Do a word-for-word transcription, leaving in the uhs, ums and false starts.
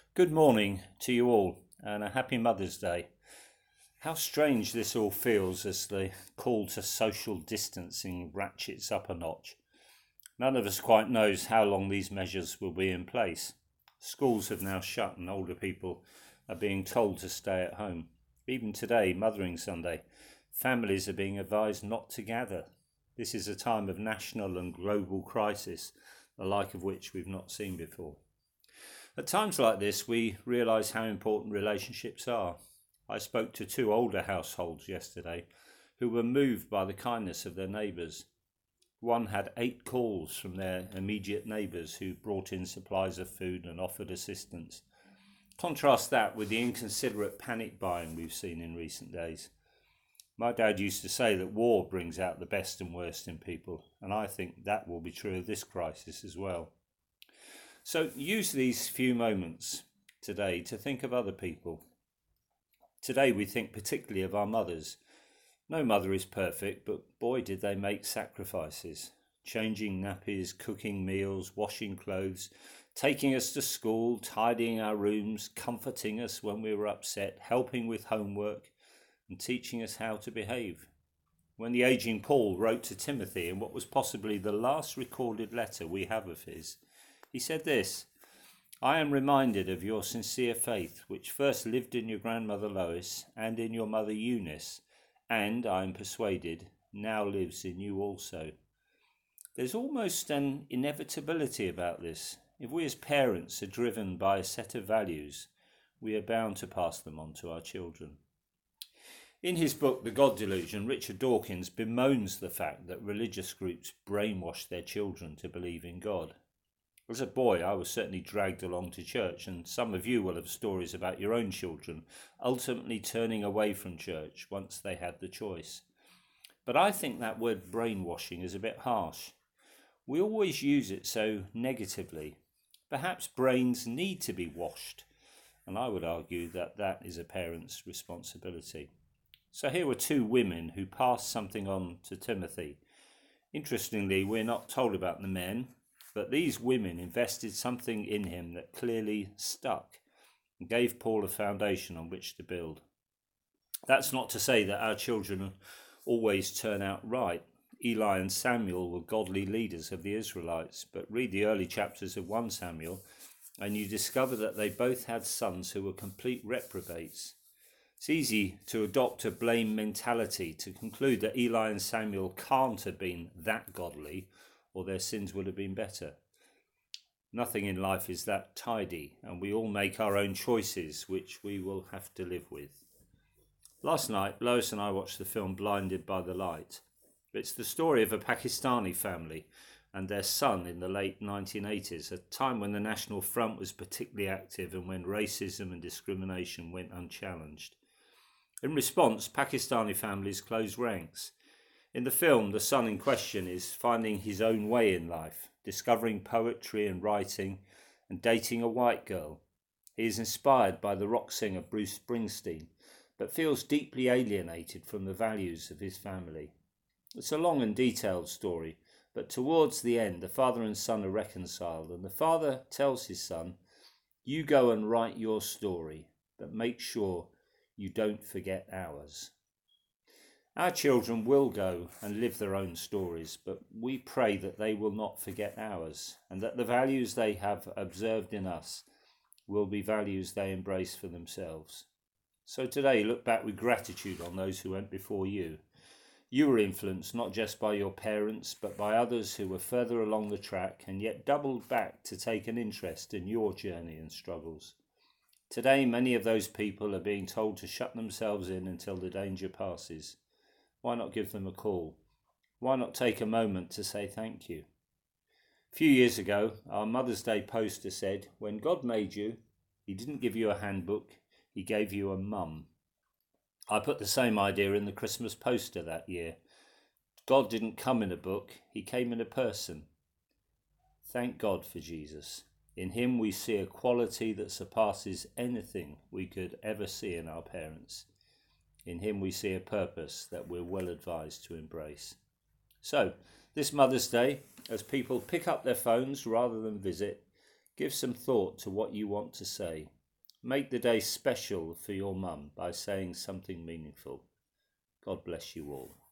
Good morning to you all and a happy Mother's Day. How strange this all feels as the call to social distancing ratchets up a notch. None of us quite knows how long these measures will be in place. Schools have now shut and older people are being told to stay at home. Even today, Mothering Sunday, families are being advised not to gather. This is a time of national and global crisis, the like of which we've not seen before. At times like this, we realise how important relationships are. I spoke to two older households yesterday who were moved by the kindness of their neighbours. One had eight calls from their immediate neighbours who brought in supplies of food and offered assistance. Contrast that with the inconsiderate panic buying we've seen in recent days. My dad used to say that war brings out the best and worst in people, and I think that will be true of this crisis as well. So use these few moments today to think of other people. Today we think particularly of our mothers. No mother is perfect, but boy did they make sacrifices. Changing nappies, cooking meals, washing clothes, taking us to school, tidying our rooms, comforting us when we were upset, helping with homework, and teaching us how to behave. When the aging Paul wrote to Timothy in what was possibly the last recorded letter we have of his, he said this: I am reminded of your sincere faith, which first lived in your grandmother Lois and in your mother Eunice, and, I am persuaded, now lives in you also. There's almost an inevitability about this. If we as parents are driven by a set of values, we are bound to pass them on to our children. In his book, The God Delusion, Richard Dawkins bemoans the fact that religious groups brainwash their children to believe in God. As a boy, I was certainly dragged along to church, and some of you will have stories about your own children ultimately turning away from church once they had the choice. But I think that word brainwashing is a bit harsh. We always use it so negatively. Perhaps brains need to be washed, and I would argue that that is a parent's responsibility. So here were two women who passed something on to Timothy. Interestingly, we're not told about the men, but these women invested something in him that clearly stuck and gave Paul a foundation on which to build. That's not to say that our children always turn out right. Eli and Samuel were godly leaders of the Israelites, but read the early chapters of First Samuel and you discover that they both had sons who were complete reprobates. It's easy to adopt a blame mentality, to conclude that Eli and Samuel can't have been that godly, or their sins would have been better. Nothing in life is that tidy, and we all make our own choices, which we will have to live with. Last night, Lois and I watched the film Blinded by the Light. It's the story of a Pakistani family and their son in the late nineteen eighties, a time when the National Front was particularly active and when racism and discrimination went unchallenged. In response, Pakistani families closed ranks. In the film, the son in question is finding his own way in life, discovering poetry and writing, and dating a white girl. He is inspired by the rock singer Bruce Springsteen, but feels deeply alienated from the values of his family. It's a long and detailed story, but towards the end, the father and son are reconciled, and the father tells his son, "You go and write your story, but make sure you don't forget ours." Our children will go and live their own stories, but we pray that they will not forget ours, and that the values they have observed in us will be values they embrace for themselves. So today, look back with gratitude on those who went before you. You were influenced not just by your parents, but by others who were further along the track and yet doubled back to take an interest in your journey and struggles. Today, many of those people are being told to shut themselves in until the danger passes. Why not give them a call? Why not take a moment to say thank you? A few years ago, our Mother's Day poster said, "When God made you, he didn't give you a handbook, he gave you a mum." I put the same idea in the Christmas poster that year. God didn't come in a book, he came in a person. Thank God for Jesus. In him we see a quality that surpasses anything we could ever see in our parents. In him we see a purpose that we're well advised to embrace. So, this Mother's Day, as people pick up their phones rather than visit, give some thought to what you want to say. Make the day special for your mum by saying something meaningful. God bless you all.